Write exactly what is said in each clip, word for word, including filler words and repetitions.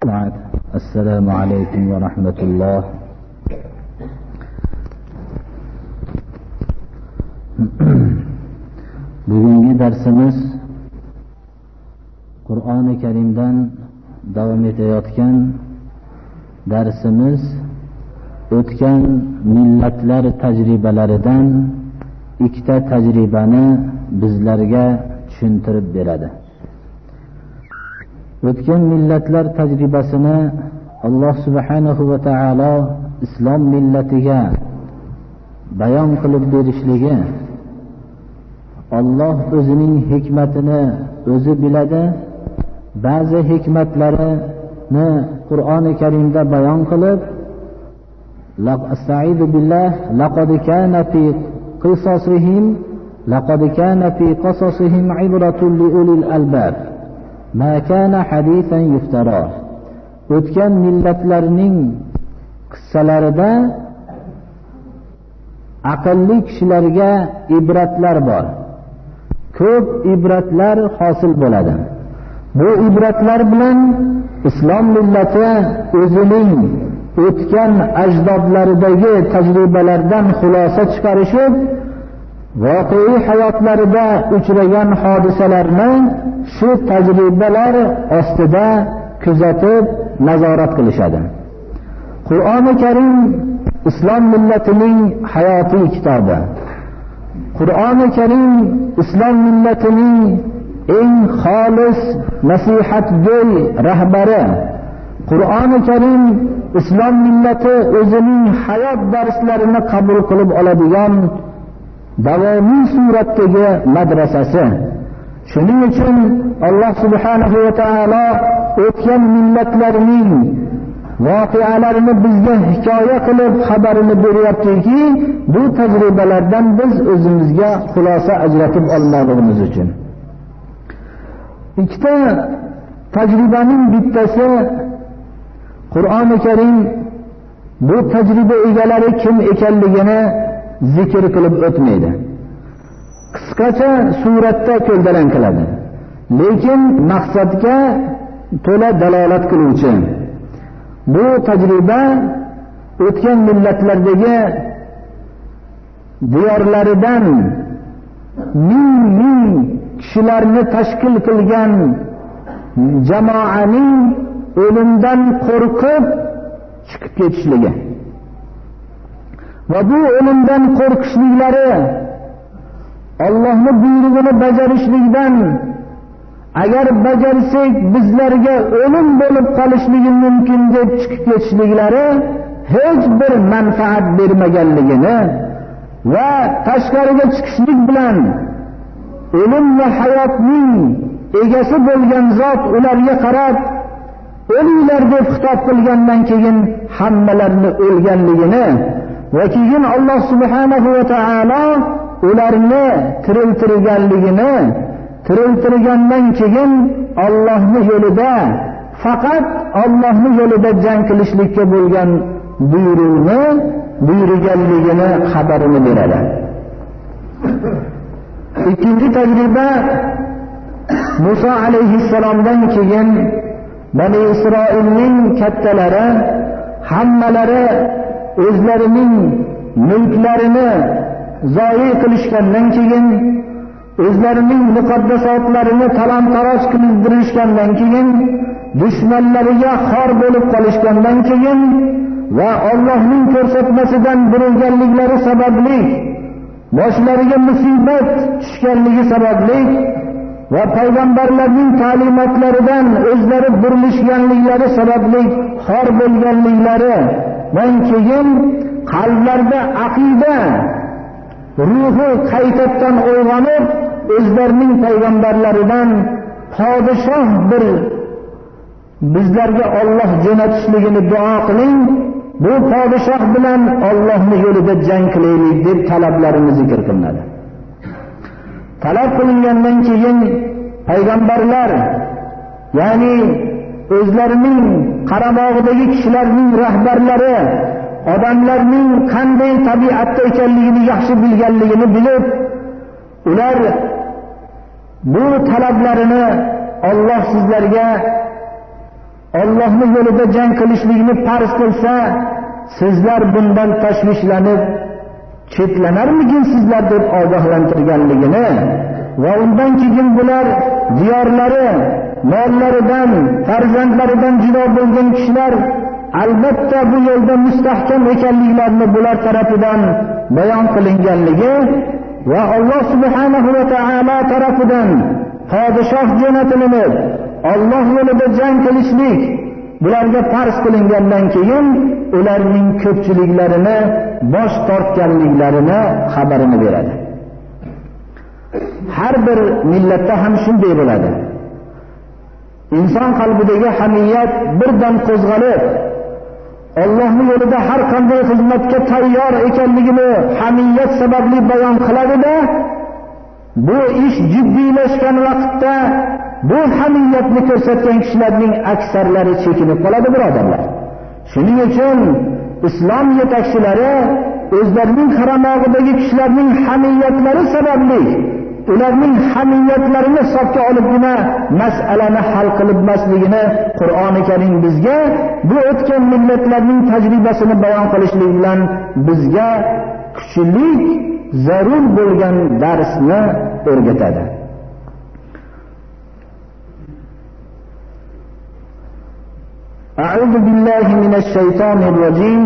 Assalomu alaykum va rahmatulloh. Bugungi darsimiz Qur'oni Karimdan davom etayotgan darsimiz o'tgan millatlar tajribalaridan ikkita tajribani bizlarga tushuntirib beradi. O'tgan millatlar tajribasini Alloh subhanahu va taolo islom millatiga bayon qilib berishligi, Alloh o'zining hikmatini o'zi biladi. Ba'zi hikmatlarini Qur'oni Karimda bayon qilib, Astaizu billah, laqad kana fi qisasihim laqad kana fi qasasihim ibratun li ulil albab ma kana hadithan yuftara. O'tgan millatlarning qissalarida aqlli kishilarga ibratlar bor. Ko'p ibratlar hosil bo'ladi. Bu ibratlar bilan islom millati o'zining o'tgan ajdodlaridagi tajribalardan xulosa chiqarishib, voqea hayotlarida uchragan hodisalarni shu tajribalar ostida kuzatib, nazorat qilishadi. Qur'oni Karim islom millatining hayotiy kitobi. Qur'oni Karim islom millatining eng xolis nasihatgo'y rahbari. Qur'oni Karim islom millati o'zining hayot darslarini qabul qilib oladigan davomiy suratdagi madrasasi. Shuning uchun Alloh subhanahu va taolo o'tgan millatlarning voqealarini bizga hikoya qilib xabarini beryaptiki, bu tajribalardan biz o'zimizga xulosa ajratib olmoqligimiz uchun. Ikkita tajribaning bittasi, Qur'oni Karim bu tajriba egalari kim ekanligini zikr qilib o'tmaydi. Qisqacha suratda ko'rdalang qiladi, lekin maqsadga to'la dalolat qiluvchi. Bu tajriba o'tgan millatlardagi diyorlaridan ming ming kishilarni tashkil qilgan jamoaning o'limdan qo'rqib chiqib ketishligi va bu o'limdan qo'rqishliklari Allohning buyrug'ini bajarishlikdan, agar bajarsak bizlarga o'lim bo'lib qolishligi mumkin deb chiqib ketishliklari hech bir manfaat bermaganligini va tashqariga chiqishlik bilan o'lim va hayotning egasi bo'lgan zot ularga qarab o'linglar deb xitob qilgandan keyin hammalarini o'lganligini va keyin Alloh subhanahu va taolo ularni tiriltirganligini, tiriltirgandan keyin Allohning yo'lida, faqat Allohning yo'lida jang qilishlikka bo'lgan buyruqni buyurganligini xabarini beradi. Ikkinchi tajriba, Musa alayhissalomdan keyin Bani Isroilning kattalari hammalari o'zlarining mulklarini zoyi qilishgandan keyin, o'zlarining muqaddasotlarini talon-taroj qildirishgandan keyin, dushmanlariga xor bo'lib qolishgandan keyin va Allohning ko'rsatmasidan burilganliklari sababli, boshlariga musibat tushganligi sababli va payg'ambarlarning ta'limotlaridan o'zlari burilishganliklari sababli xor bo'lganliklaridan keyin qalblarida aqida ruhi qaytadan uyg'onib, o'zlarining payg'ambarlaridan podshoh bir bizlarga Alloh jo'natishligini duo qiling, bu podshoh bilan Allohning yo'lida jang qilaylik deb talablarini zikr qilinadi. Talab qilingandan keyin payg'ambarlar, ya'ni o'zlarining qaramog'idagi kishilarning rahbarlari odamlarning qanday tabiatda ekanligini yaxshi bilganligini bilib, ular bu talablarini Alloh sizlarga Allohning yo'lida jang qilishlikni farz qilsa, sizlar bundan tashvishlanib chetlanarmikin sizlar deb ogohlantirganligini va undan keyin bular diyorlari, mollaridan, farzandlaridan judo bo'lgan kishilar albatta bu yo'lda mustahkam ekanliklarini bular tarafidan bayon qilinganligi va Alloh subhanahu va taolo tarafidan podshoh jo'natilinib Alloh yo'lida jang qilishlik bularga farz qilingandan keyin ularning ko'pchiliklarini bosh tortganliklarini xabarini beradi. Har bir millatda ham shunday bo'ladi. Inson qalbidagi hamiyat birdan qo'zg'alib, Allohning yo'lida har qanday xizmatga tayyor ekanligini hamiyat sababli bayon qiladi-da, bu ish jiddiylashgan vaqtda bu hamiyatni ko'rsatgan kishilarning aksarlari chekinib qoladi, birodarlar. Shuning uchun islom yetakchilari o'zlarining qaramog'idagi kishilarning hamiyatlari sababli ularning hamiyatlarini hisobga olibgina masalani hal qilmasligini Qur'oni Karim bizga bu o'tgan millatlarning tajribasini bayon qilishlik bilan bizga kuchli zarur bo'lgan darsni o'rgatadi. A'udhu billahi minash shaytonir rojim.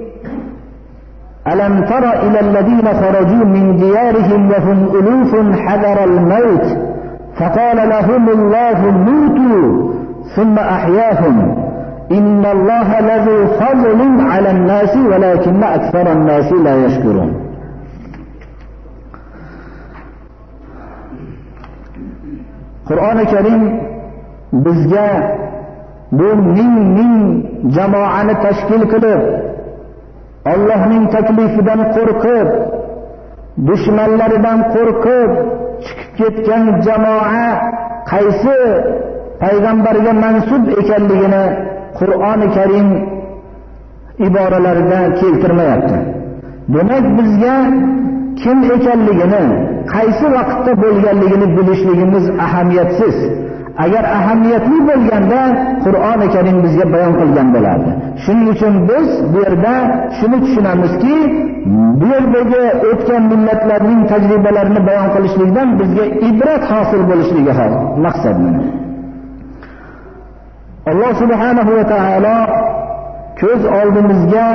ألم تر إلى الذين خرجوا من ديارهم وهم ألوف حذر الموت فقال لهم الله موتوا ثم أحياهم إن الله لذو فضل على الناس ولكن أكثر الناس لا يشكرون. Qur'oni Karim bizga bu ming ming jamoani tashkil qilib Allohning taklifidan qo'rqib, dushmanlaridan qo'rqib chiqib ketgan jamoa qaysi payg'ambarga mansub ekanligini Qur'oni Karim iboralarida keltirmayapti. Demak, bizga kim ekanligini, qaysi vaqtda bo'lganligini bilishligimiz ahamiyatsiz. Agar ahamiyatli bo'lganda Qur'oni Karim bizga bayon qilgan bo'lardi. Shuning uchun biz bu yerda shuni tushunamizki, bu yerdagi o'tgan millatlarning tajribalarini bayon qilishlikdan bizga ibrat hosil bo'lishligi maqsad. Alloh subhanahu va taolo ko'z oldimizga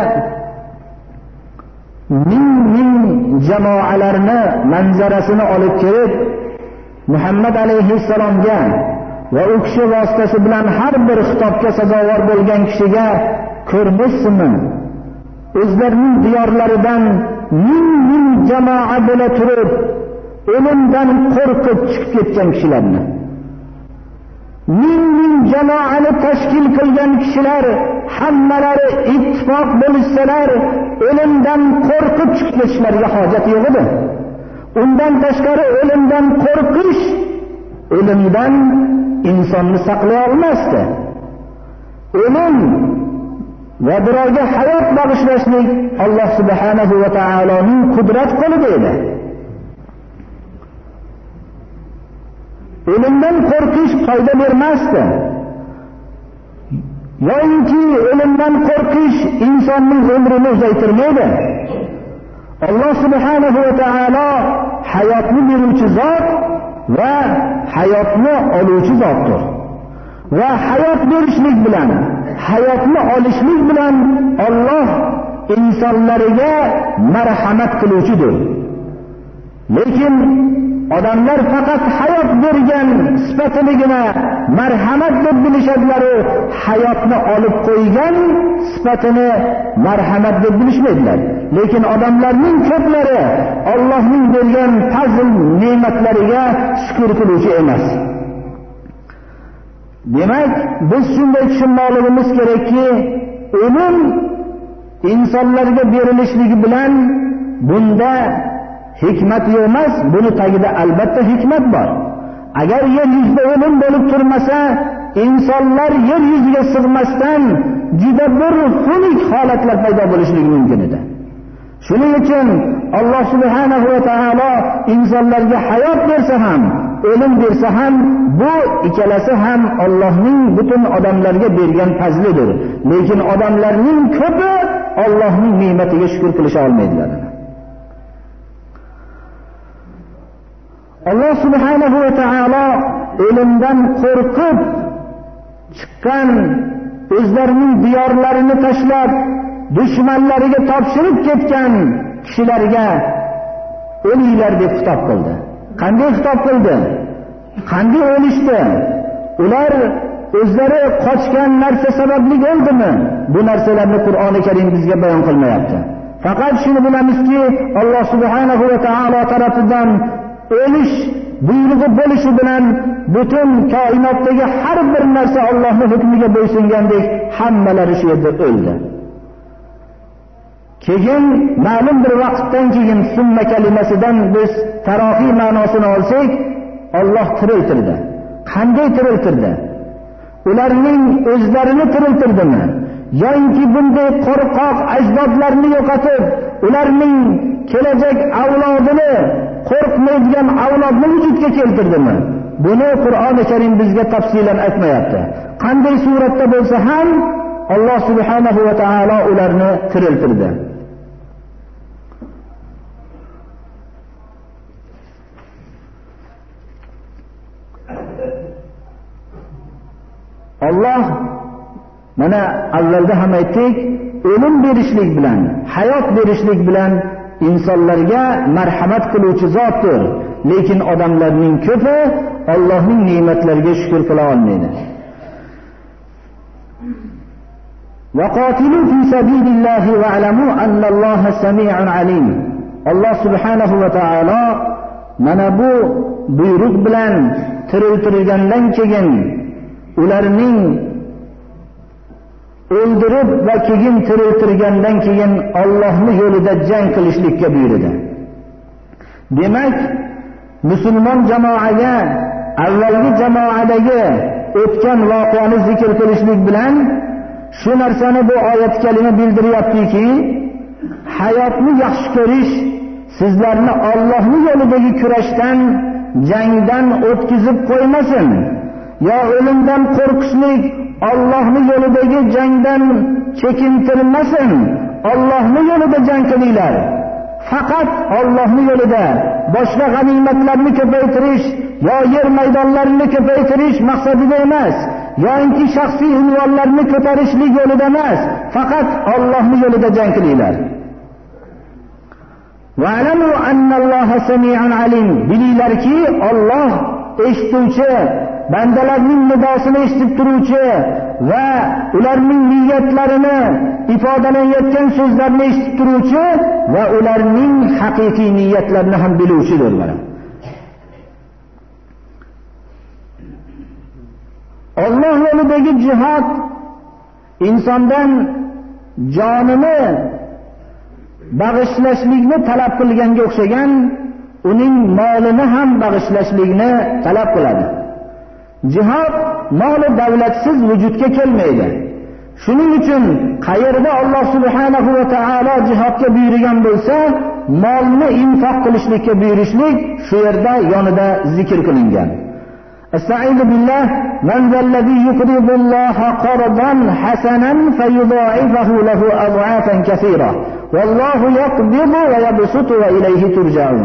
ming ming jamoalarni manzarasini olib kelib, Muhammad alayhissalomga va u kishi vositasi bilan har bir xitobga sazovor bo'lgan kishiga ko'rmishsizmi? O'zlarining diyorlaridan ming ming jamoa bo'la turib, o'limdan qo'rqib chiqib ketgan kishilarni, ming ming jamoani tashkil qilgan kishilar hammalari ittifoq bo'lishsalar, o'limdan qo'rqib chiqib ketishlariga hojat yo'q edi. Undan tashqari o'limdan qo'rqish o'limdan insonni saqlay olmasdi. O'lim va birovga hayot bag'ishlashlik Alloh subhanahu va taoloning qudrat qo'lida edi. O'limdan qo'rqish foyda bermasdi. Yo'inki o'limdan qo'rqish insonning umrini uzaytirmaydi. Alloh subhanahu va taolo hayotni beruvchi zot va hayotni oluvchi zotdir. Va hayot berishlik bilan, hayotni olishlik bilan Alloh insonlarga marhamat qiluvchidir. Lekin odamlar faqat hayot bergan sifatinigina marhamat deb bilishadilar, hayotni olib qo'ygan sifatini marhamat deb bilishmaydilar. Lekin odamlarning ko'plari Allohning bergan fazl ne'matlariga shukr qiluvchi emas. Demak, biz shunday tushunmoqligimiz kerakki, o'lim insonlarga berilishligi bilan bunda hikmat yo'q emas, buni tagida albatta hikmat bor. Agar yer yuzida o'lim bo'lib turmasa, insonlar yer yuziga sig'masdan juda bir xunuk holatlar paydo bo'lishligi mumkin edi. Shuning uchun Alloh subhanahu va taolo insonlarga hayot bersa ham, o'lim bersa ham bu ikkalasi ham Allohning butun odamlarga bergan fazlidir. Lekin odamlarning ko'pi Allohning ne'matiga shukr qilisha olmaydilar. Alloh subhanahu va taolo o'limdan qo'rqib chiqqan, o'zlarining diyorlarini tashlab dushmanlariga topshirib ketgan kishilarga o'linglar deb xitob qildi. Qanday xitob qildi? Qanday o'lishdi? Ular o'zlari qochgan narsa sababli o'ldimi? Bu narsalarni Qur'oni Karim bizga bayon qilmayapti. Faqat shuni bilamizki, Alloh subhanahu va taolo tomonidan o'lish buyrug'i bo'lishi bilan butun koinotdagi har bir narsa Allohning hukmiga bo'ysungandek hammalari shu yerda o'ldi. Keyin ma'lum bir vaqtdan keyin summa kalimasidan biz tarofiy ma'nosini olsak, Alloh tiriltirdi. Qanday tiriltirdi? Ularning o'zlarini tiriltirdimi? Yoki bunday qo'rqoq ajdodlarni yo'qotib, ularning kelajak avlodini qo'rqmaydigan avlodni vujudga keltirdimi? Buni Qur'oni Karim bizga tafsilan aytmayapti. Qanday suratda bo'lsa ham Alloh subhanahu va taolo ularni tiriltirdi. Alloh mana avvalda ham aytdik, o'lim berishlik bilan, hayot berishlik bilan insonlarga marhamat qiluvchi zotdir. Lekin odamlarning ko'pi Allohning ne'matlariga shukr qila olmaydi. وَقَاتِلُوا فِي سَبِيلِ اللَّهِ وَاعْلَمُوا أَنَّ اللَّهَ سَمِيعٌ عَلِيمٌ. Alloh subhanahu va taolo mana bu buyruq bilan tiriltirgandan keyin ularning o'ldirib va keyin tiriltirgandan keyin Allohning yo'lida jang qilishlikka buyurdi. Demak, musulmon jamoaga avvalgi jamoadagi o'tgan voqeani zikr qilishlik bilan shu narsani bu oyat kalima bildiryaptiki, hayotni yaxshi ko'rish sizlarni Allohning yo'lidagi kurashdan, jangdan o'tkazib qo'ymasin. Yo o'limdan qo'rqishlik Allohning yo'lidagi jangdan chekintirmasin. Allohning yo'lida jang qilinglar. Faqat Allohning yo'lida boshqa g'animatlarni ko'paytirish yo yer maydonlarini ko'paytirish maqsadida emas, yoki shaxsiy unvonlarni ko'tarishlik yo'lida emas, faqat Allohning yo'lida jang qilinglar. Wa'lamu anna Alloha sami'un alim. Bilinglarki, Alloh eshituvchi, bandalarning nidosini eshitib turuvchi va ularning niyatlarini, ifodalanayotgan so'zlarni eshitib turuvchi va ularning haqiqiy niyatlarini ham biluvchidir. Alloh yo'lidagi jihad insondan jonini bag'ishlashlikni talab qilganga o'xshagan, uning molini ham bag'ishlashlikni talab qiladi. Jihad moli davlatsiz vujudga kelmaydi. Shuning uchun qayerda Alloh subhanahu va taolo jihodga buyurgan bo'lsa, molni infoq qilishlikka buyurishlik shu yerda yonida zikr qilingan. Estaizu billah, man zallazi yuqridulloha qardan hasanan fayudha'ifahu lahu ad'afan kaseera. Vallohu yaqbidu va yabsutu va ilayhi turja'un.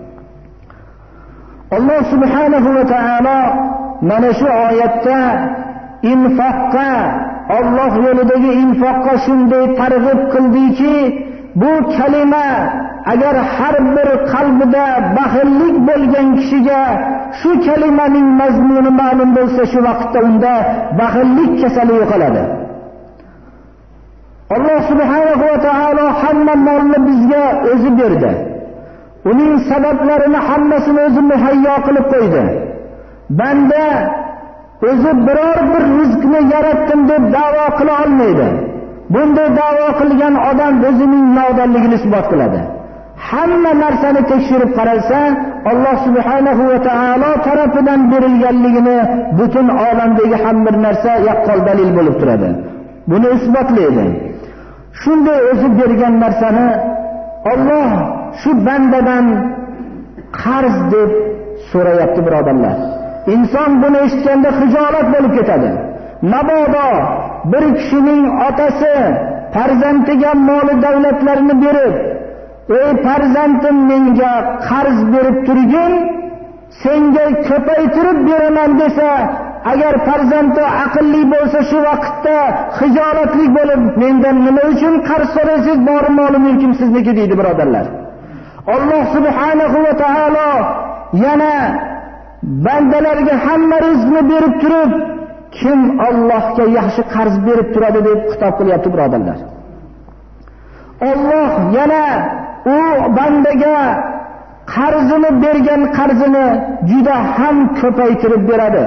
Alloh subhanahu va taolo mana shu oyatda infoqqa, Alloh yo'lidagi infoqqa shunday targ'ib qildiki, bu kalima agar har bir qalbida baxillik bo'lgan kishiga shu kalimaning mazmuni ma'lum bo'lsa, shu vaqtda unda baxillik kasali yo'qoladi. Alloh subhanahu va taolo hamma molni bizga o'zi berdi. Uning sabablarini hammasini o'zi muhayyo qilib qo'ydi. Banda o'zi biror bir rizqni yaratdim deb da'vo qila olmaydi. Bunday da'vo qilgan odam o'zining nodonligini isbot qiladi. Hamma narsani tekshirib qaralsa, Alloh subhanahu va taolo tarafidan berilganligini butun olamdagi hamma narsa yaqqol dalil bo'lib turadi. Buni isbotlaydi. Shunday o'zi bergan narsani Alloh shu bandadan qarz deb so'rayapti birodarlar. Inson buni eshitganda xijolat bo'lib ketadi. Mabodo bir kishining otasi farzandiga mol davlatlarini berib, "Ey farzandim, menga qarz berib turgin, senga ko'paytirib beraman" desa, agar farzandi aqlli bo'lsa shu vaqtda xijolatli bo'lib, "Mendan nima uchun qarz so'raysiz? Bor moli mulkim sizniki" deydi birodarlar. Alloh subhanahu va taolo yana bandalarga hamma rizqni berib turib, kim Allohga yaxshi qarz berib turadi deb xitob qilyapti birodarlar. Alloh yana u bandaga qarzini bergan qarzini juda ham ko'paytirib beradi.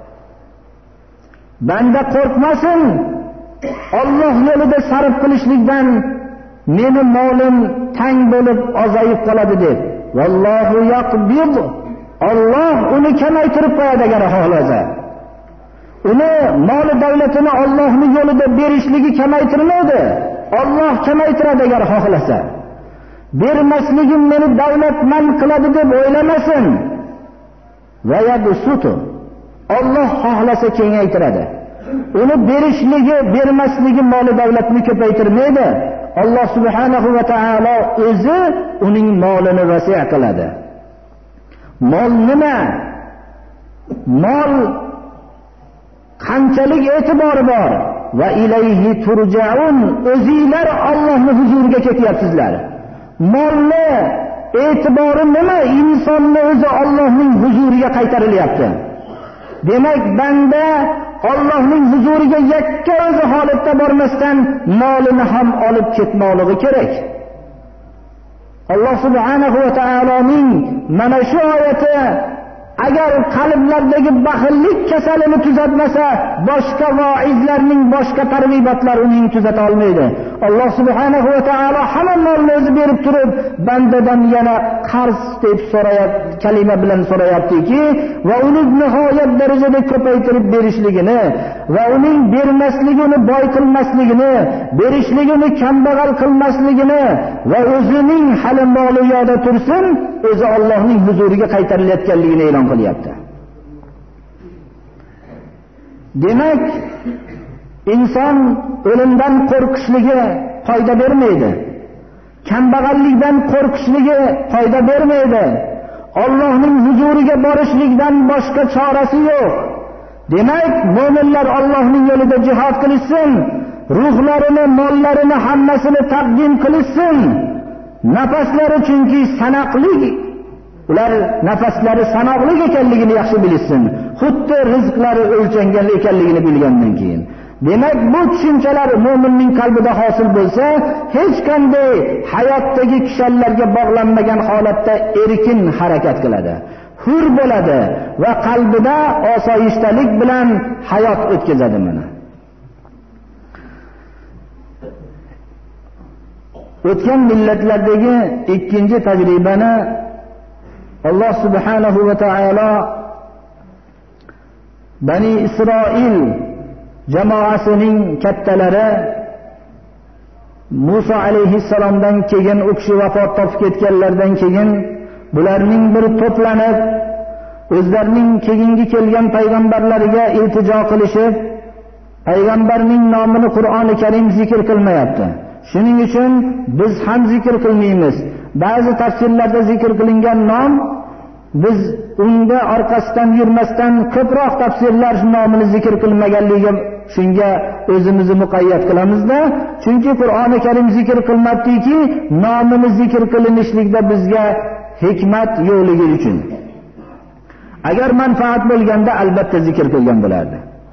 Banda qo'rqmasin, Alloh yo'lida sarf qilishlikdan meni molim tang bo'lib ozayib qoladi deb. Vallohu yaqbid. Alloh uni kamaytirib qo'yadi agar xohlasa. Uni mol davlatini Allohning yo'lida berishligi kamaytirmaydi. Alloh kamaytiradi agar xohlasa. Bermasligim meni davlatmand qiladi deb o'ylamasin. Va yabsutu. Alloh xohlasa kengaytiradi. Uni berishligi, bermasligi mol davlatni ko'paytirmaydi. Alloh subhanahu va taolo o'zi uning molini vasi' qiladi. Mol nima? Mol qanchalik e'tibori bor? Va ilayhi turja'un. O'zinglar Allohning huzuriga ketyapsizlar. Molni e'tibori nima? Insonni o'zi Allohning huzuriga qaytarilyapti. Demak, banda Allohning huzuriga yakka o'zi holatda bormasdan molini ham olib ketmoqligi kerak. Alloh subhanahu va taoloning mana shu oyati agar qalblardagi baxillik kasalini tuzatmasa, boshqa vaizlarning boshqa targ'ibotlar uning tuzata olmaydi. Alloh subhanahu va taolo hamma molni o'zi berib turib, bandadan yana qarz deb so'rayapti, kalima bilan so'rayaptiki, va uni nihoyat darajada ko'paytirib berishligini va uning bermasligini boy qilmasligini, berishligini kambag'al qilmasligini va o'zining hali moli yo'da tursin, o'zi Allohning huzuriga qaytarilayotganligini e'lon qilyapti. Demak, inson o'limdan qo'rqishligi foyda bermaydi. Kambag'allikdan qo'rqishligi foyda bermaydi. Allohning huzuriga borishlikdan boshqa chorasi yo'q. Demak, mu'minlar Allohning yo'lida jihad qilishsin, ruhlarini, mollarini hammasini taqdim qilishsin. Nafaslari chunki sanoqli, ular nafaslari sanoqli ekanligini yaxshi bilsin. Xuddi rizqlari o'lchangan ekanligini bilgandan keyin. Demak, bu tushunchalar mu'minning qalbida hosil bo'lsa, hech qanday hayotdagi kishanlarga bog'lanmagan holatda erkin harakat qiladi, hur bo'ladi va qalbida osoyishtalik bilan hayot o'tkazadi. Mana o'tgan millatlardagi ikkinchi tajribani Alloh subhanahu va taolo Bani Isroil jamoasining kattalari Musa alayhissalomdan keyin u kishi vafot topib ketganlardan keyin bularning bir to'planib o'zlarining keyingi kelgan payg'ambarlariga iltijo qilishib, payg'ambarning nomini Qur'oni Karim zikr qilmayapti. Shuning uchun biz ham zikr qilmaymiz. Ba'zi tafsirlarda zikr qilingan nom biz unga orqasidan yurmasdan ko'proq tafsirlar nomini zikr qilmaganligi shunga o'zimizni muqayyat qilamizda, chunki Qur'oni Karim zikr qilmabdiki, nomini zikr qilinishlikda bizga hikmat yo'qligi uchun. Agar manfaat bo'lganda albatta zikr qilgan bo'lardi.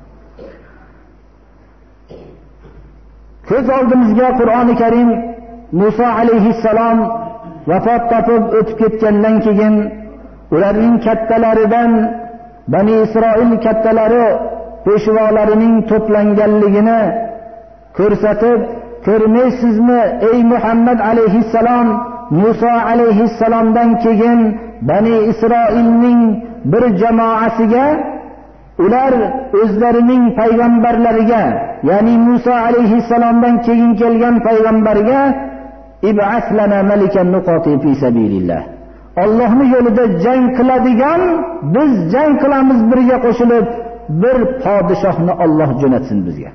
Ko'z oldimizga Qur'oni Karim Musa alayhissalom vafot topib o'tib ketgandan keyin ularning kattalaridan Bani Isroil kattalari peshvolarining to'planganligini ko'rsatib, ko'rmaysizmi ey Muhammad alayhissalom, Musa alayhissalomdan keyin Bani Isroilning bir jamoasiga, ular o'zlarining payg'ambarlariga, ya'ni Musa alayhissalomdan keyin kelgan payg'ambarga ib'as lana malikan nuqati fi sabilillah. Allohning yo'lida jang qiladigan, biz jang qilamiz birga qo'shilib, bir podshohni Alloh jo'natsin bizga.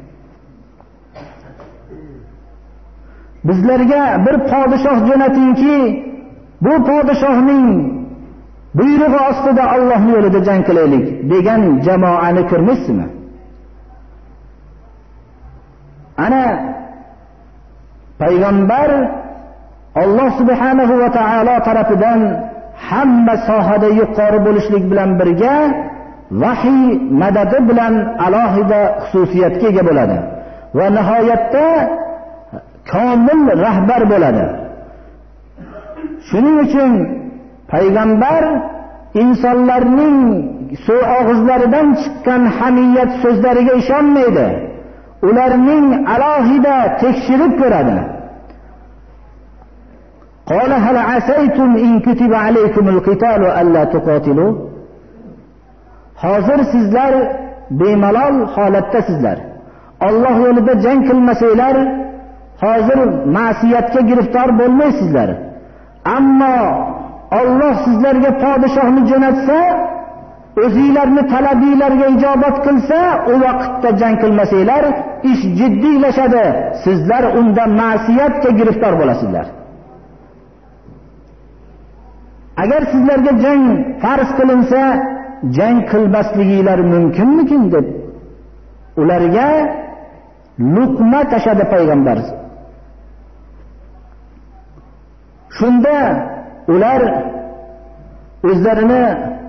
Bizlarga bir podshoh jo'natingki, bu podshohning buyrug'i ostida Allohning yo'lida jang qilaylik degan jamoani ko'rmaysizmi? Ana payg'ambar Alloh subhanahu va taolo tarafidan hamma sohada yuqori bo'lishlik bilan birga vahiy madadi bilan alohida xususiyatga ega bo'ladi va nihoyatda komil rahbar bo'ladi. Shuning uchun payg'ambar insonlarning so'z og'izlaridan chiqqan hamiyat so'zlariga ishonmaydi. Ularning alohida tekshirib ko'radi. قال هل عسيتم إن كتب عليكم القتال ألا تقاتلوا. Hozir sizlar bemalol holatdasizlar. Alloh yo'lida jang qilmasanglar, hozir ma'siyatga giriftor bo'lmaysizlar. Ammo Alloh sizlarga podshohni jo'natsa, o'zingizlarni talabingizlarga ijobat qilsa, u vaqtda jang qilmasanglar, ish jiddiylashadi. Sizlar unda ma'siyatga giriftor bo'lasizlar. Agar sizlarga jang farz qilinsa, jang qilmasliginglar mumkinmikin deb ularga luqma tashadi payg'ambar. Shunda ular o'zlarini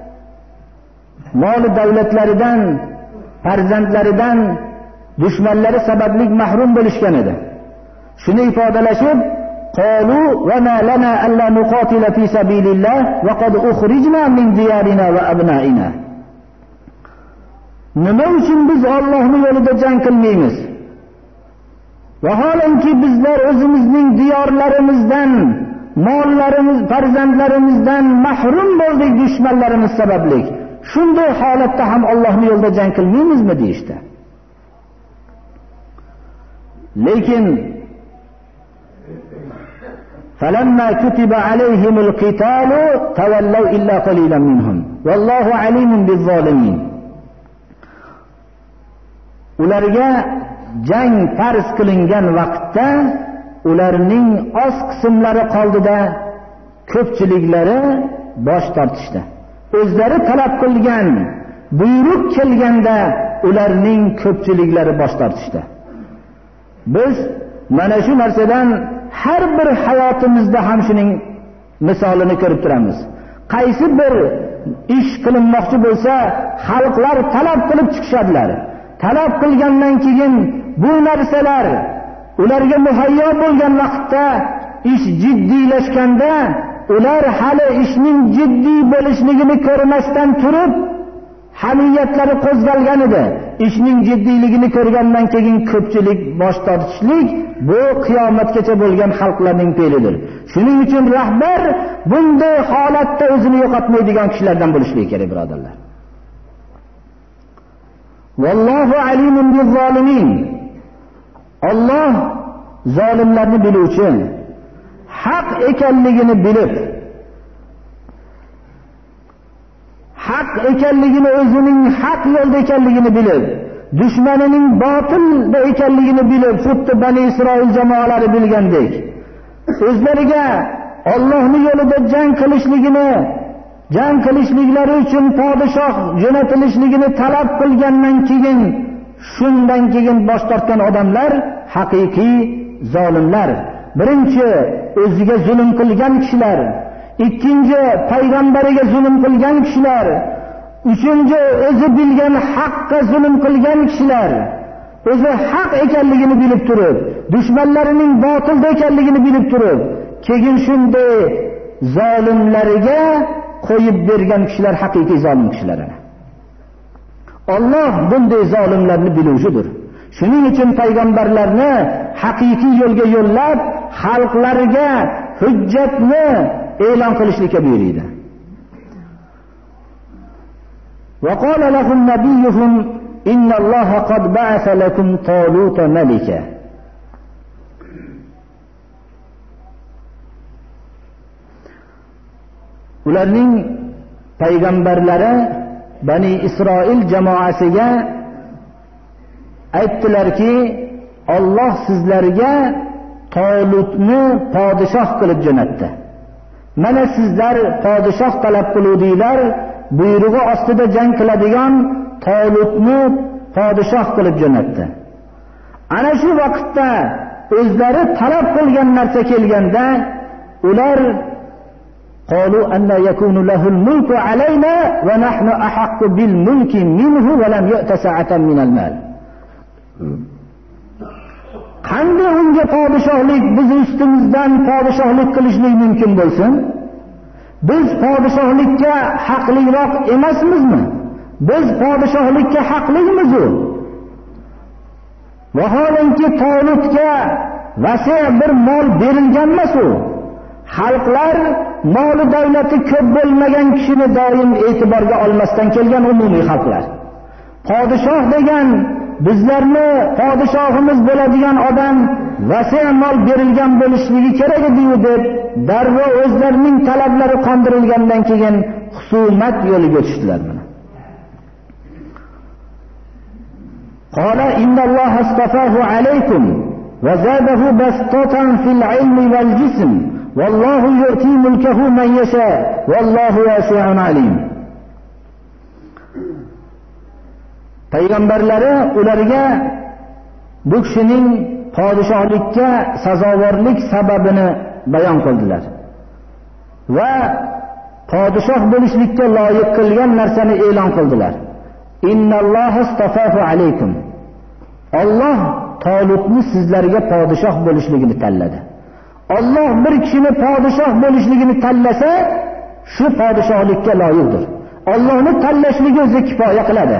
mol davlatlaridan, farzandlaridan dushmanlari sababli mahrum bo'lishgan edi. Shuni ifodalashib, قالوا وما لنا ألا نقاتل في سبيل الله وقد أخرجنا من ديارنا وأبنائنا. Nima uchun biz Allohning yo'lida jang qilmaymiz? Vaholanki bizlar o'zimizning diyorlarimizdan, mollarimiz, farzandlarimizdan mahrum bo'ldik dushmanlarimiz sababli. Shunday holatda ham Allohning yo'lida jang qilmaymizmi deyishdi. Lekin فلما كتب عليهم القتال تولوا إلا قليلا منهم والله عليم بالظالمين. Ularga jang farz qilingan vaqtda ularning oz qismlari qoldida, ko'pchiliklari bosh tortishdi. O'zlari talab qilgan, buyruq kelganda ularning ko'pchiliklari bosh tortishdi. Biz mana shu narsadan har bir hayotimizda ham shuning misolini ko'rib turamiz. Qaysi bir ish qilinmoqchi bo'lsa, xalqlar talab qilib chiqishadilar. Talab qilgandan keyin bu narsalar ularga muhayyo bo'lgan vaqtda ish jiddiylashganda, ular hali ishning jiddiy bo'lishligini ko'rmasdan turib hamiyatlari qo'zg'algan edi. Ishning jiddiyligini ko'rgandan keyin ko'pchilik bosh tortishlik bu qiyomatgacha bo'lgan xalqlarning fe'lidir. Shuning uchun rahbar bunday holatda o'zini yo'qotmaydigan kishilardan bo'lishligi kerak, birodarlar. Vallohu alimun bizzolimin. Alloh zolimlarni biluvchi, haq ekanligini bilib, haq ekanligini, o'zining haq yo'lda ekanligini bilib, dushmanining botilda ekanligini bilib, xuddi Bani Isroil jamoalari bilgandek, o'zlariga Allohning yo'lida jang qilishligini, jang qilishliklari uchun podshoh jo'natilishligini talab qilgandan keyin, shundan keyin bosh tortgan odamlar haqiqiy zolimlar. Birinchi o'ziga zulm qilgan kishilar, ikkinchi payg'ambariga zulm qilgan kishilar, uchinchi o'zi bilgan haqqa zulm qilgan kishilar, o'zi haq ekanligini bilib turib, dushmanlarining botilda ekanligini bilib turib, keyin shunday zolimlariga qo'yib bergan kishilar haqiqiy zolim kishilar. Alloh bunday zolimlarni biluvchidir. Shuning uchun payg'ambarlarni haqiqiy yo'lga yo'llab, xalqlarga hujjatni e'lon qilishlikka buyurdi. Va qala lahum nabiyuhum inna Alloha qad ba'atha lakum Taluta malika. ularning payg'ambarlari Bani Isroil jamoasiga aytdilarki, Alloh sizlarga Tolutni podshoh qilib jo'natdi. Mana sizlar podshoh talab qiluvdinglar, buyrug'i ostida jang qiladigan Tolutni podshoh qilib jo'natdi. Ana shu vaqtda o'zlari talab qilgan narsa kelganda, ular qalu anna yakunu lahul mulku alayna va nahnu ahaqqu bil mulki minhu va lam yu'ta sa'atan min al mal. Qanday unga podshohlik, biz ustimizdan podshohlik qilishlik mumkin bo'lsin? Biz podshohlikka haqliroq emasmizmi? Biz podshohlikka haqlimiz-ku. Vaholanki Tolutga vasi' bir mol berilgan emas-ku. Xalqlar moli davlati ko'p bo'lmagan kishini doim e'tiborga olmasdan kelgan umumiy xalqlar. Podshoh degan bizlarni podshohimiz bo'ladigan odam vasi' mol berilgan bo'lishligi kerak edi deb darrov o'zlarining talablari qondirilgandan keyin husumat yo'liga o'tishdilar. Qala innalloha astafahu alaykum va zadahu bastatan fil ilmi wal jism vallohu yu'ti mulkahu man yasha vallohu wasi'un alim. Payg'ambarlari ularga bu kishining podshohlikka sazovorlik sababini bayon qildilar va podshoh bo'lishlikka loyiq qilgan narsani e'lon qildilar. Innalloha astafahu alaykum. Alloh Tolutni sizlarga podshoh bo'lishligini tanladi. Alloh bir kishini podshoh bo'lishligini tanlasa, shu podshohlikka loyiqdir. Allohning tanlashligi o'zi kifoya qiladi.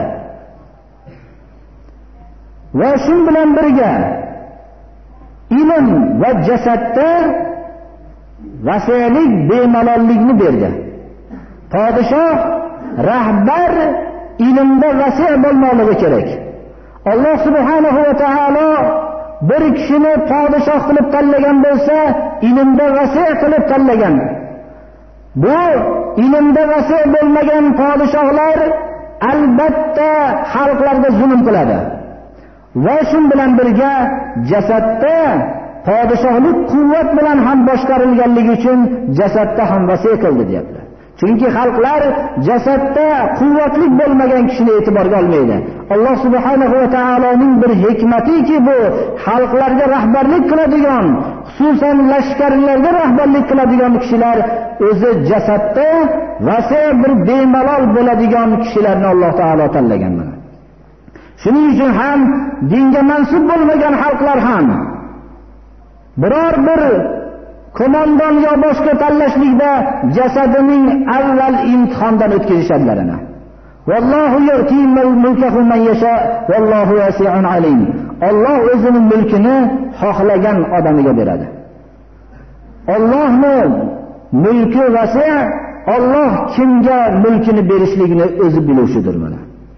Va shu bilan birga ilm va jasadda vasi'lik, bemalollikni berdi. Podshoh, rahbar ilmda vasi' bo'lmoqligi kerak. Alloh subhanahu va taolo bir kishini podshoh qilib tanlagan bo'lsa, ilmda vasi' qilib tanlagan. Bu ilmda vasi' bo'lmagan podshohlar albatta xalqlarga zulm qiladi. Va shu bilan birga jasadda podshohlik quvvat bilan ham boshqarilganligi uchun jasadda ham vasiy qildi deyaptilar. Chunki xalqlar jasadda quvvatli bo'lmagan kishini e'tiborga olmaydi. Alloh subhanahu va taoloning bir hikmatiki bu xalqlarga rahbarlik qiladigan, xususan lashkarlarga rahbarlik qiladigan kishilar o'zi jasadda vasiy bir bemalol bo'ladigan kishilarni Alloh taolo tanlagan mana. Shuning uchun ham dinga mansub bo'lmagan xalqlar ham biror bir qo'mondon yo boshqa tanlashlikda jasadining avval imtihondan o'tkazishadilar ana. Vallohu yu'til mulkahu man yasha vallohu wasi'un alim. Alloh o'zining mulkini xohlagan odamiga beradi. Allohning mulki vasi', Alloh kimga mulkini berishligini o'zi biluvchidir mana.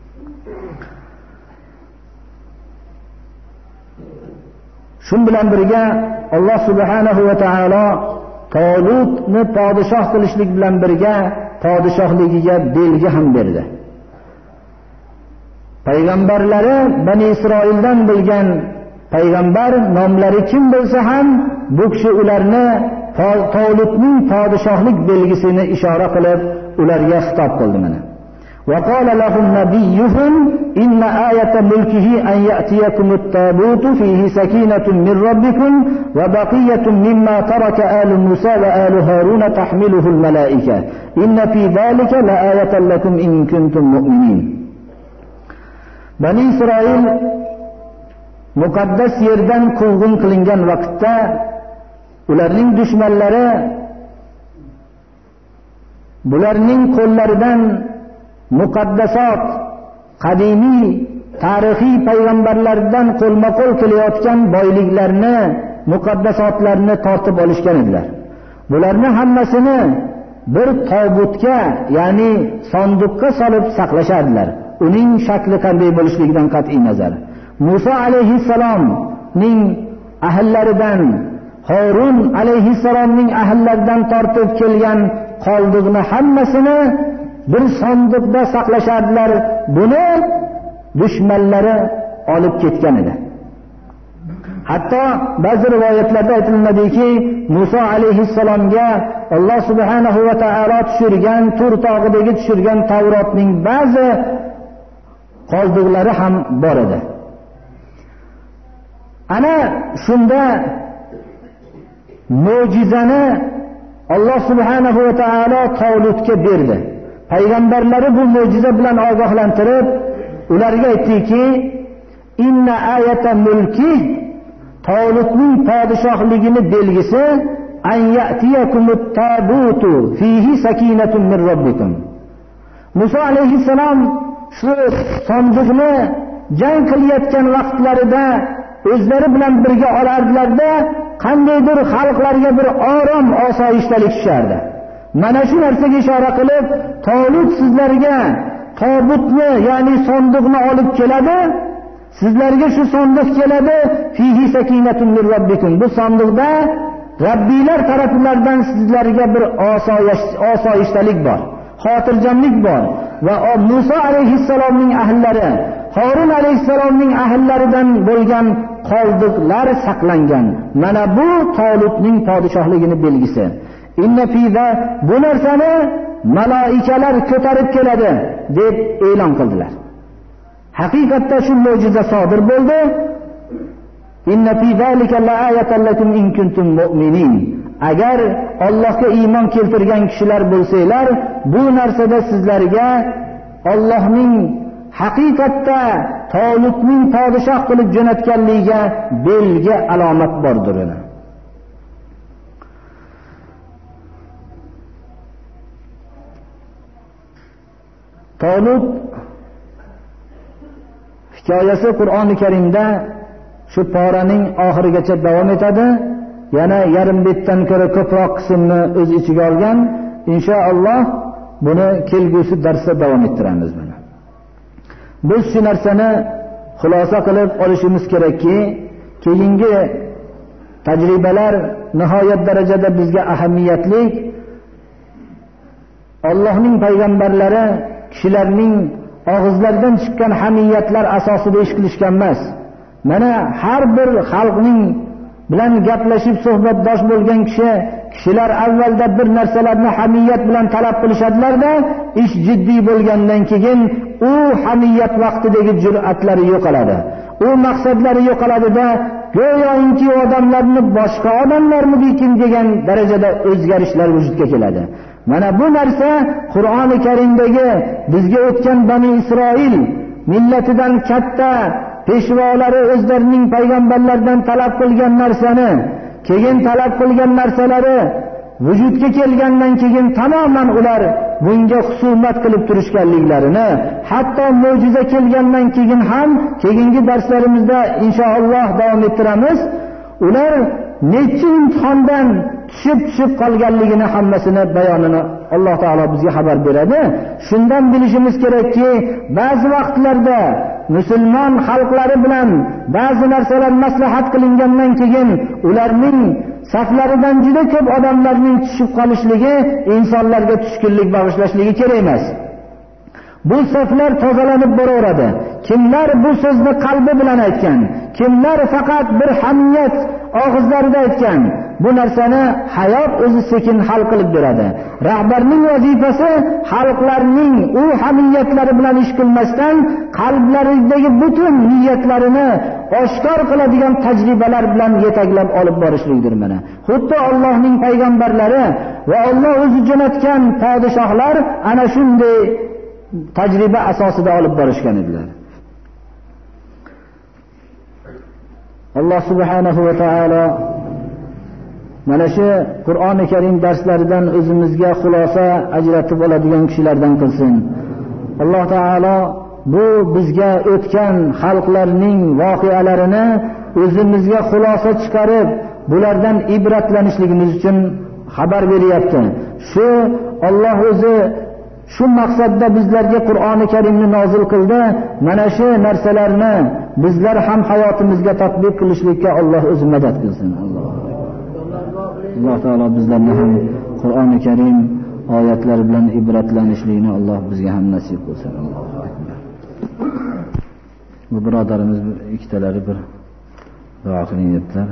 Shun bilan birga Alloh subhanahu va taolo Tolutni podshoh qilishlik bilan birga podshohligiga belgi ham berdi. Payg'ambarlari Bani Isroildan bo'lgan payg'ambar nomlari kim bo'lsa ham bu kishi ularni Tolutning podshohlik belgisini ishora qilib ularga xitob qildi mana. وقال لهم نبيهم إن آية ملكه أن يأتيكم التابوت فيه سكينة من ربكم وبقية مما ترك آل موسى وآل هارون تحمله الملائكة إن في ذلك لآية لكم إن كنتم مؤمنين. Bani Isroil muqaddas yerdan quvg'in qilingan vaqtda ularning dushmanlari bularning qo'llaridan muqaddasot, qadimiy, tarixiy payg'ambarlardan qo'lma-qo'l kelayotgan boyliklarni, muqaddasotlarni tortib olishgan edilar. Bularni hammasini bir tobutga, ya'ni sanduqqa solib saqlashardilar. Uning shakli qanday bo'lishligidan qat'iy nazar. Musa alayhissalomning ahllaridan, Harun alayhissalomning ahllaridan tortib kelgan qoldiqni hammasini bir sandiqda saqlashardilar. Buni dushmanlari olib ketgan edi. Hatto ba'zi rivoyatlarda aytilmadiki, Musa alayhissalomga Alloh subhanahu va taolo tushirgan, Tur tog'idagi tushirgan Tavrotning ba'zi qoldiqlari ham bor edi. Ana shunda mo'jizani Alloh subhanahu va taolo Tolutga berdi. Payg'ambarlari bu mo'jiza bilan ogohlantirib, ularga aytdiki, inna ayata mulki, Tolutning podshohligini belgisi an ya'tiyakumut tabutu fihi sakinatun min robbikum. Musa alayhissalom shu sandiqni jang qilayotgan vaqtlarida o'zlari bilan birga olardilarda, qandaydir xalqlarga bir orom, osoyishtalik tushardi. Mana shu narsaga ishora qilib, Tolut sizlarga tobutni, ya'ni sandiqni olib keladi. Sizlarga shu sandiq keladi, fihi sakinatun min robbikum. Bu sandiqda Rabbiylar taraflaridan sizlarga bir osoyishtalik bor, xotirjamlik bor va Musa alayhissalomning ahllari, Harun alayhissalomning ahllaridan bo'lgan qoldiqlar saqlangan. Mana bu Tolutning podshohligini belgisi. Inna fiza, bu narsani malaikalar ko'tarib keladi deb e'lon qildilar. Haqiqatda shu mo'jiza sodir bo'ldi. Inna fi zalika la'ayatan lakum in kuntum mu'minin. Agar Allohga iymon keltirgan kishilar bo'lsanglar, bu narsada sizlarga Allohning haqiqatda Tolutning podshoh qilib jo'natganligiga belgi, alomat bordir. Tolut hikoyasi Qur'oni Karimda shu poraning oxirigacha davom etadi. Yana yarim betdan ko'ra ko'proq qismni o'z ichiga olgan. Inshaalloh buni kelgusi darsda davom ettiramiz. Mana biz shu narsani xulosa qilib olishimiz kerakki, keyingi tajribalar nihoyat darajada bizga ahamiyatli. Allohning payg'ambarlari kishilarning og'izlaridan chiqqan hamiyatlar asosida ish qilishgan emas. Mana har bir xalqning bilan gaplashib suhbatdosh bo'lgan kishi, kishilar avvalda bir narsalarni hamiyat bilan talab qilishadilar-da, ish jiddiy bo'lgandan keyin u hamiyat vaqtidagi jur'atlari yo'qoladi. U maqsadlari yo'qoladi-da, go'yoki odamlarni boshqa odamlarmikin degan darajada o'zgarishlar vujudga keladi. Mana bu narsa Qur'oni Karimdagi bizga o'tgan Bani Isroil millatidan katta peshvolari o'zlarining payg'ambarlardan talab qilgan narsani, keyin talab qilgan narsalari vujudga kelgandan keyin tamoman ular bunga husumat qilib turishganliklarini, hatto mo'jiza kelgandan keyin ham keyingi darslarimizda inshaalloh davom ettiramiz. Ular necha imtihondan tushib tushib qolganligini hammasini bayonini Alloh taolo bizga xabar beradi. Shundan bilishimiz kerakki, ba'zi vaqtlarda musulmon xalqlari bilan ba'zi narsalar maslahat qilingandan keyin ularning saflaridan juda ko'p odamlarning tushib qolishligi insonlarga tushkunlik bag'ishlashligi kerak emas. Bu saflar tozalanib boraveradi. Kimlar bu so'zni qalbi bilan aytgan, kimlar faqat bir hamiyat og'izlarida aytgan, bu narsani hayot o'zi sekin hal qilib beradi. Rahbarning vazifasi xalqlarning u hamiyatlari bilan ish qilmasdan qalblaridagi butun niyatlarini oshkor qiladigan tajribalar bilan yetaklab olib borishlikdir. Mana xuddi Allohning payg'ambarlari va Alloh o'zi jo'natgan podshohlar ana shunday tajriba asosida olib borishgan edilar. Alloh subhanahu va taolo mana shu Qur'oni Karim darslaridan o'zimizga xulosa ajratib oladigan kishilardan qilsin. Alloh taolo bu bizga o'tgan xalqlarning voqealarini o'zimizga xulosa chiqarib, bulardan ibratlanishligimiz uchun xabar beryapti. Shu Alloh o'zi shu maqsadda bizlarga Qur'oni Karimni nozil qildi. Mana shu narsalarni bizlar ham hayotimizga tatbiq qilishlikka Alloh o'zi madad qilsin. Alloh Alloh taolo bizlarni ham Qur'oni Karim oyatlar bilan ibratlanishlikni Alloh bizga ham nasib qilsin. Bu birodarimiz ikkitalari bir duo qilyaptilar.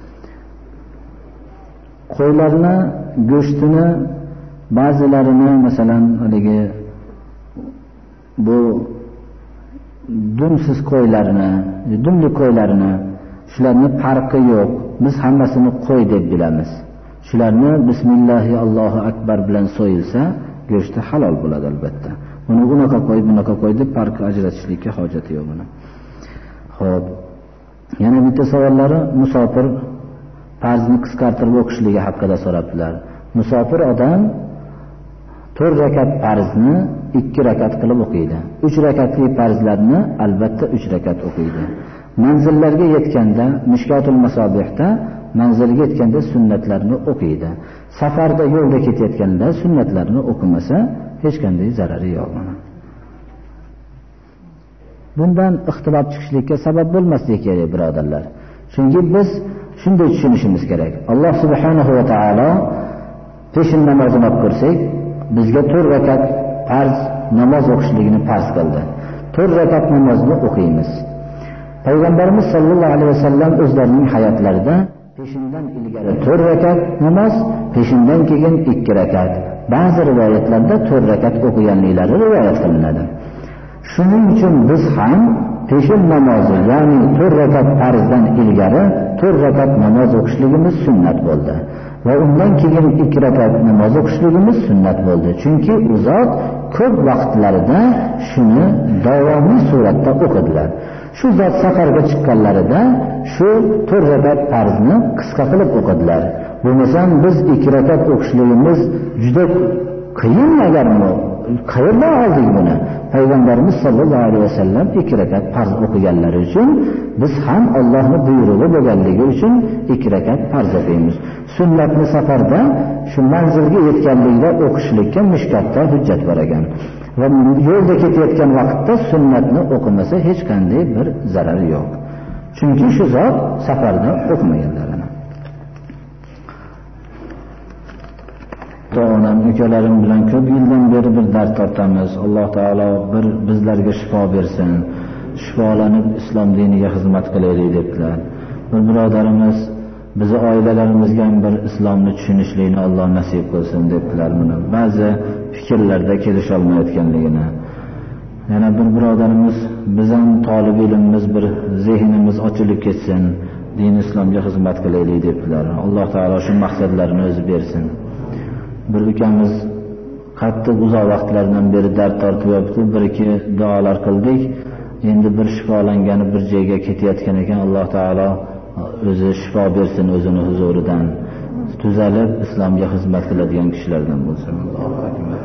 Qo'ylarni go'shtini ba'zilarini masalan haligi bu dumsiz qo'ylarni, dumli qo'ylarni, shularni farqi yo'q. Biz hammasini qo'y deb bilamiz. Shularni bismillahi Allohu akbar bilan so'yilsa, go'shti halol bo'ladi albatta. Uni unaqa qo'y, bunaqa qo'y deb farq ajratishlikka hojati yo'q buni. Xo'p. Yana bitta savollari musofir farzni qisqartirib o'qishligi haqida so'rabdilar. Musofir odam to'rt rakat farzni ikki rakat qilib o'qiydi. uch rakatli farzlarni albatta uch rakat o'qiydi. Manzillarga yetganda, Mishkatul Masobihda manzilga yetganda sunnatlarni o'qiydi. Safarda yo'lda ketayotganda sunnatlarni o'qimasa hech qanday zarari yo'q. Bundan ixtilof chiqishlikka sabab bo'lmasligi kerak, birodarlar. Chunki biz shunday tushunishimiz kerak. Alloh subhanahu va taolo peshin namozini o'qib ko'rsak, bizga to'rt rakat farz namoz o'qishligini farz qildi. to'rt rakat namozni o'qiymiz. Payg'ambarimiz sollallohu alayhi vasallam o'zlarining hayotlarida peshindan ilgari to'rt rakat namoz, peshindan keyin ikki rakat, ba'zi rivoyatlarda to'rt rakat o'qiganliklari rivoyat qilinadi. Shuning uchun biz ham peshin namozi, ya'ni to'rt rakat farzdan ilgari to'rt rakat namoz o'qishligimiz sunnat bo'ldi. Va undan keyin ikki rakat namoz o'qishligimiz sunnat bo'ldi. Chunki u zot ko'p vaqtlarida shuni davomiy suratda o'qidilar. Shu zot safarga chiqqanlarida shu to'rt rakat farzni qisqa qilib o'qidilar. Bo'lmasam biz ikki rakat o'qishligimiz juda qiyin agarmi? Qayerdan oldik buni? Payg'ambarimiz sollallohu alayhi vasallam ikki rakat farz o'qiganlari uchun biz ham Allohning buyrug'i bo'lganligi uchun ikki rakat farz o'qiymiz. Sunnatni safarda shu manzilga yetganlikda o'qishlikka Mishkatda hujjat bor ekan. Va yo'lda ketayotgan vaqtda sunnatni o'qimasa hech qanday bir zarari yo'q. Chunki shu zot safarda o'qimaganlarini. Onam ukalarim bilan ko'p yildan beri bir dard tortamiz. Alloh taolo bir bizlarga shifo bersin. Shifolanib islom diniga xizmat qilaylik debdilar. Bir birodarimiz bizi oilalarimizga ham bir islomni tushunishlikni Alloh nasib qilsin debdilar. Buni ba'zi fikrlarda kelisha olmayotganligini. Yana bir birodarimiz biz ham talib ilmimiz bir zehnimiz ochilib ketsin, din islomga xizmat qilaylik debdilar. Alloh taolo shu maqsadlarni o'zi bersin. Bir ukamiz qattiq uzoq vaqtlardan beri dard tortib yotdi. Bir ikki duolar qildik. Endi bir shifolangani bir joyga ketayotgan ekan. Alloh taolo o'zi shifo bersin, o'zini huzuridan tuzalib islomga xizmat qiladigan kishilardan bo'lsin. Allohu akbar.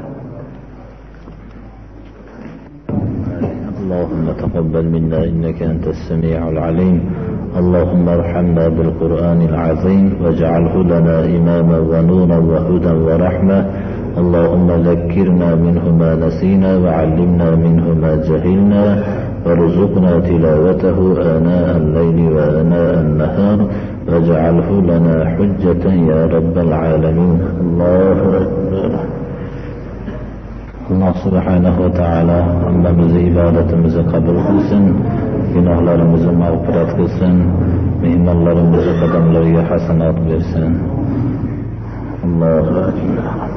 اللهم تقبل منا إنك أنت السميع العليم. اللهم ارحمنا بالقرآن العظيم واجعله لنا إماما ونورا وهدى ورحمة. اللهم ذكرنا منه ما نسينا وعلمنا منه ما جهلنا وارزقنا تلاوته آناء الليل وآناء النهار واجعله لنا حجة يا رب العالمين. الله أكبر. Allah subhanahu wa ta'ala hammamizni ibodatimizni qabul qilsin, gunohlarimizni mag'firat qilsin, mehmonlarimizni qadamlariga hasanat bersin. Allohu akbar.